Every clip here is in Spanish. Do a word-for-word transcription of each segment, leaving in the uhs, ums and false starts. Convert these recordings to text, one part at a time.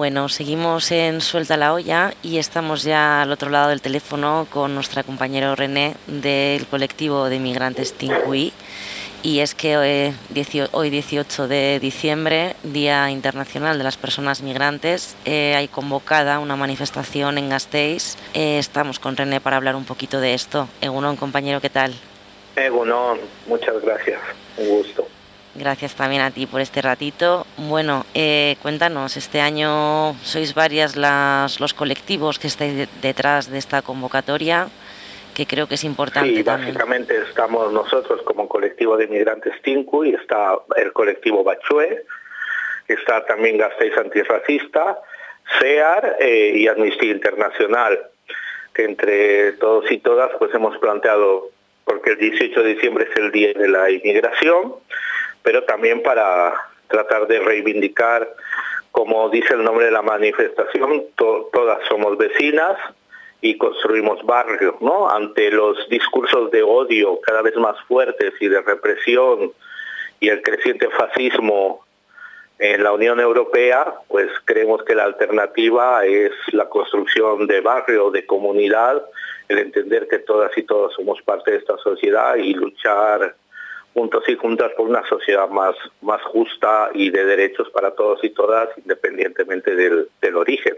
Bueno, seguimos en Suelta la Olla y estamos ya al otro lado del teléfono con nuestra compañera René del colectivo de migrantes Tincuí. Y es que hoy, hoy dieciocho de diciembre, Día Internacional de las Personas Migrantes, eh, hay convocada una manifestación en Gasteiz. Eh, estamos con René para hablar un poquito de esto. Egunon, compañero, ¿qué tal? Egunon, muchas gracias, un gusto. Gracias también a ti por este ratito. Bueno, eh, cuéntanos, este año sois varias las, los colectivos que estáis detrás de esta convocatoria, que creo que es importante. Sí, también. Básicamente estamos nosotros como colectivo de migrantes Tincuí, está el colectivo Bachue, está también Gasteiz Antirracista, CEAR eh, y Amnistía Internacional, que entre todos y todas pues hemos planteado, porque el dieciocho de diciembre es el Día de la Inmigración, pero también para tratar de reivindicar, como dice el nombre de la manifestación, to- todas somos vecinas y construimos barrios, ¿no? Ante los discursos de odio cada vez más fuertes y de represión y el creciente fascismo en la Unión Europea, pues creemos que la alternativa es la construcción de barrio, de comunidad, el entender que todas y todos somos parte de esta sociedad y luchar juntos y juntas por una sociedad más, más justa y de derechos para todos y todas, independientemente del, del origen.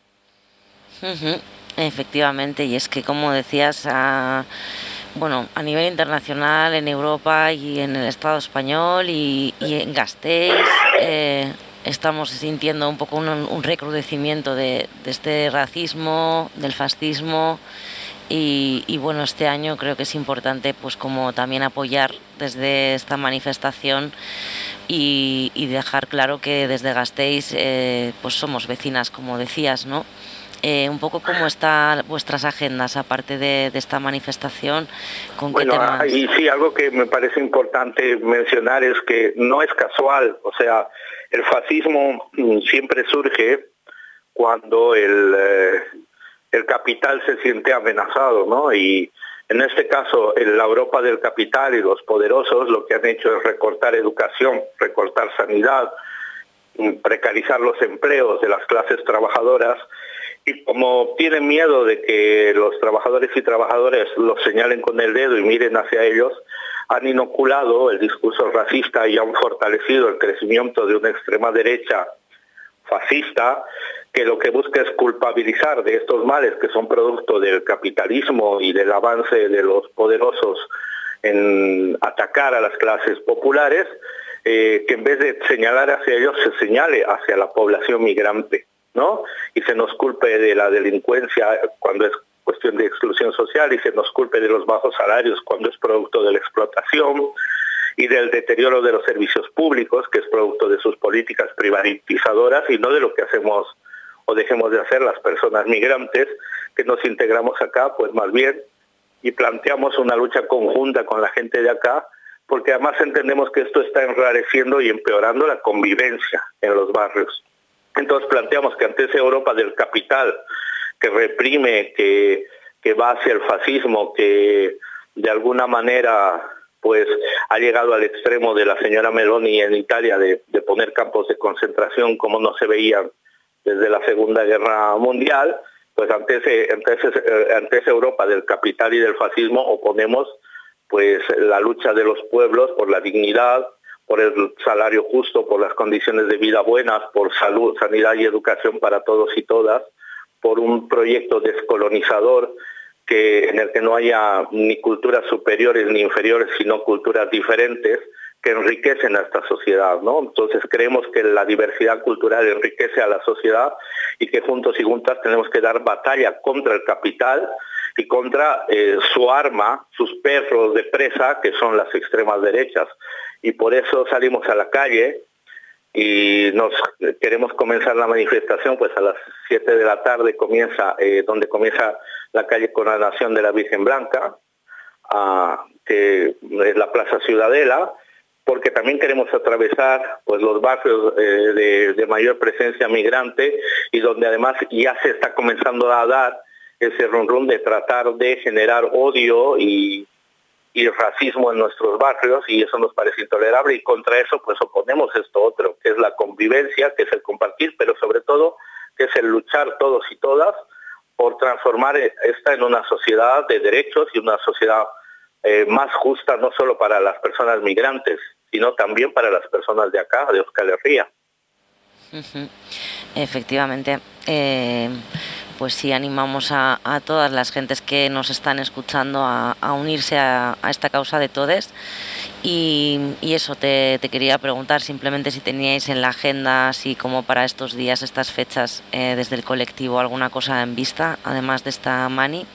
Uh-huh. Efectivamente, y es que, como decías, a, bueno, a nivel internacional, en Europa y en el Estado español y, y en Gasteiz, eh, estamos sintiendo un poco un, un recrudecimiento de, de este racismo, del fascismo. Y, y bueno, este año creo que es importante pues como también apoyar desde esta manifestación y, y dejar claro que desde Gasteiz eh, pues somos vecinas, como decías, ¿no? Eh, un poco cómo están vuestras agendas aparte de, de esta manifestación, con bueno, qué temas. Y sí, algo que me parece importante mencionar es que no es casual, o sea, el fascismo siempre surge cuando el eh, el capital se siente amenazado, ¿no? Y en este caso, en la Europa del capital y los poderosos lo que han hecho es recortar educación, recortar sanidad, precarizar los empleos de las clases trabajadoras, y como tienen miedo de que los trabajadores y trabajadoras los señalen con el dedo y miren hacia ellos, han inoculado el discurso racista y han fortalecido el crecimiento de una extrema derecha fascista, que lo que busca es culpabilizar de estos males que son producto del capitalismo y del avance de los poderosos en atacar a las clases populares, eh, que en vez de señalar hacia ellos se señale hacia la población migrante, ¿no? Y se nos culpe de la delincuencia cuando es cuestión de exclusión social y se nos culpe de los bajos salarios cuando es producto de la explotación y del deterioro de los servicios públicos, que es producto de sus políticas privatizadoras y no de lo que hacemos o dejemos de hacer las personas migrantes que nos integramos acá, pues más bien, y planteamos una lucha conjunta con la gente de acá, porque además entendemos que esto está enrareciendo y empeorando la convivencia en los barrios. Entonces planteamos que ante esa Europa del capital, que reprime, que, que va hacia el fascismo, que de alguna manera pues ha llegado al extremo de la señora Meloni en Italia de, de poner campos de concentración como no se veían desde la Segunda Guerra Mundial, pues ante, ese, ante, ese, ante esa Europa del capital y del fascismo oponemos pues la lucha de los pueblos por la dignidad, por el salario justo, por las condiciones de vida buenas, por salud, sanidad y educación para todos y todas, por un proyecto descolonizador que, en el que no haya ni culturas superiores ni inferiores, sino culturas diferentes que enriquecen a esta sociedad, ¿no? Entonces creemos que la diversidad cultural enriquece a la sociedad y que juntos y juntas tenemos que dar batalla contra el capital y contra eh, su arma, sus perros de presa, que son las extremas derechas. Y por eso salimos a la calle y nos queremos comenzar la manifestación, pues a las siete de la tarde comienza, eh, donde comienza la calle Coronación de la Virgen Blanca, uh, que es la Plaza Ciudadela, porque también queremos atravesar pues los barrios eh, de, de mayor presencia migrante y donde además ya se está comenzando a dar ese rum rum de tratar de generar odio y, y racismo en nuestros barrios, y eso nos parece intolerable, y contra eso pues oponemos esto otro, que es la convivencia, que es el compartir, pero sobre todo que es el luchar todos y todas por transformar esta en una sociedad de derechos y una sociedad eh, más justa, no solo para las personas migrantes, sino también para las personas de acá, de Euskal Herria. Uh-huh. Efectivamente. Eh, pues sí, animamos a, a todas las gentes que nos están escuchando a, a unirse a, a esta causa de todes. Y, y eso, te, te quería preguntar simplemente si teníais en la agenda, así como para estos días, estas fechas, eh, desde el colectivo, alguna cosa en vista, además de esta Mani.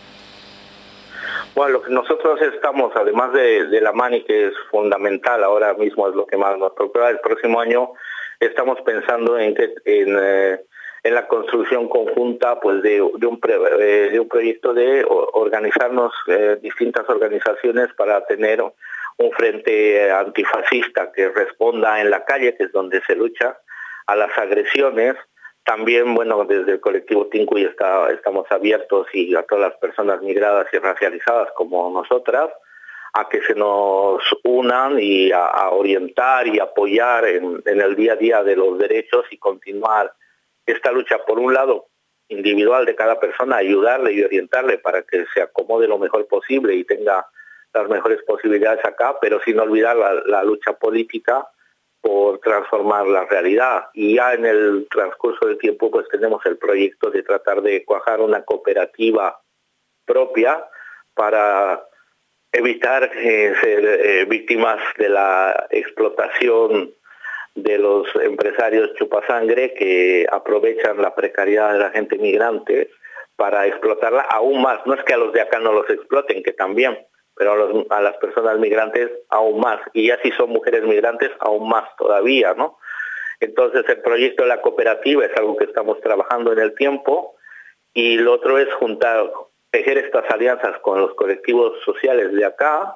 Bueno, lo que nosotros estamos, además de, de la Mani, que es fundamental, ahora mismo es lo que más nos preocupa, el próximo año estamos pensando en que en, eh, en la construcción conjunta pues de, de, un, pre, eh, de un proyecto de organizarnos eh, distintas organizaciones para tener un frente antifascista que responda en la calle, que es donde se lucha, a las agresiones. También, bueno, desde el colectivo Tincuy está, estamos abiertos y a todas las personas migradas y racializadas como nosotras, a que se nos unan y a, a orientar y apoyar en, en el día a día de los derechos y continuar esta lucha, por un lado, individual de cada persona, ayudarle y orientarle para que se acomode lo mejor posible y tenga las mejores posibilidades acá, pero sin olvidar la, la lucha política por transformar la realidad. Y ya en el transcurso del tiempo pues tenemos el proyecto de tratar de cuajar una cooperativa propia para evitar eh, ser eh, víctimas de la explotación de los empresarios chupasangre que aprovechan la precariedad de la gente migrante para explotarla aún más. No es que a los de acá no los exploten, que también, pero a, los, a las personas migrantes aún más, y ya si son mujeres migrantes aún más todavía, ¿no? Entonces el proyecto de la cooperativa es algo que estamos trabajando en el tiempo, y lo otro es juntar, tejer estas alianzas con los colectivos sociales de acá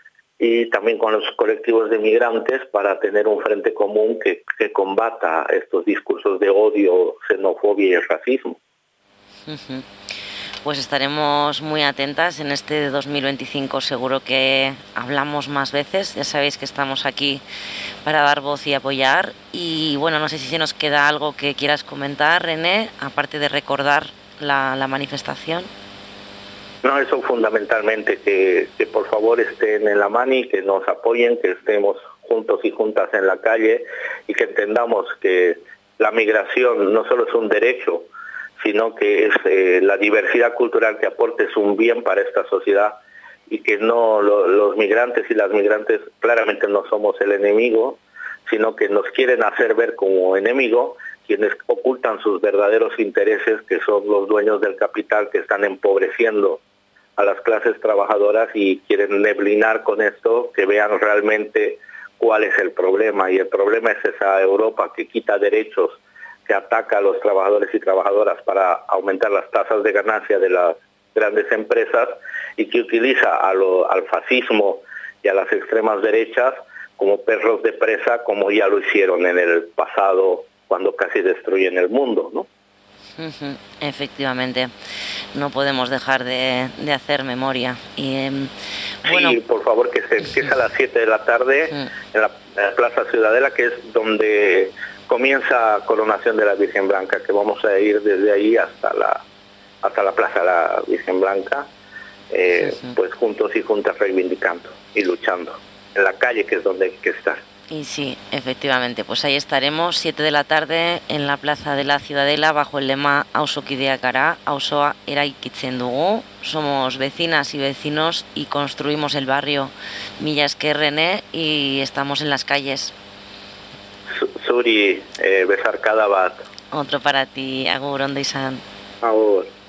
y también con los colectivos de migrantes para tener un frente común que, que combata estos discursos de odio, xenofobia y racismo. Uh-huh. Pues estaremos muy atentas en este dos mil veinticinco, seguro que hablamos más veces, ya sabéis que estamos aquí para dar voz y apoyar. Y bueno, no sé si se nos queda algo que quieras comentar, René, aparte de recordar la, la manifestación. No, eso fundamentalmente, que, que por favor estén en la Mani, que nos apoyen, que estemos juntos y juntas en la calle y que entendamos que la migración no solo es un derecho, sino que es eh, la diversidad cultural que aporte es un bien para esta sociedad, y que no lo, los migrantes y las migrantes claramente no somos el enemigo, sino que nos quieren hacer ver como enemigo quienes ocultan sus verdaderos intereses, que son los dueños del capital, que están empobreciendo a las clases trabajadoras y quieren neblinar con esto, que vean realmente cuál es el problema. Y el problema es esa Europa que quita derechos, que ataca a los trabajadores y trabajadoras para aumentar las tasas de ganancia de las grandes empresas, y que utiliza a lo, al fascismo y a las extremas derechas como perros de presa, como ya lo hicieron en el pasado cuando casi destruyen el mundo, ¿no? Uh-huh. Efectivamente, no podemos dejar de, de hacer memoria. Y, eh, bueno... Sí, por favor, que se empiece a las siete de la tarde uh-huh. en, la, en la Plaza Ciudadela, que es donde comienza Coronación de la Virgen Blanca, que vamos a ir desde ahí hasta la hasta la Plaza de la Virgen Blanca, eh, sí, sí. pues juntos y juntas reivindicando y luchando en la calle, que es donde hay que estar. Y sí, efectivamente, pues ahí estaremos, siete de la tarde, en la Plaza de la Ciudadela, bajo el lema Auzokidea gara, auzoa eraikitzen dugu. Somos vecinas y vecinos y construimos el barrio. Mila esker, René, y estamos en las calles. Zuri, eh, besar cada bat. Otro para ti, agur, ondo izan. Agur.